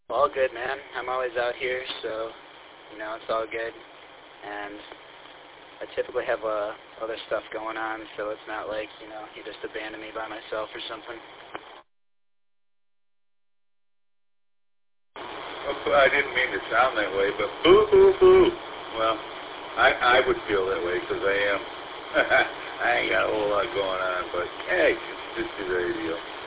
All good, man. I'm always out here, so, it's all good. And I typically have other stuff going on, so it's not like, you just abandoned me by myself or something. Well, I didn't mean to sound that way, but boo, boo, boo. Well, I would feel that way because I am. I ain't got a whole lot going on, but hey, it's just the radio.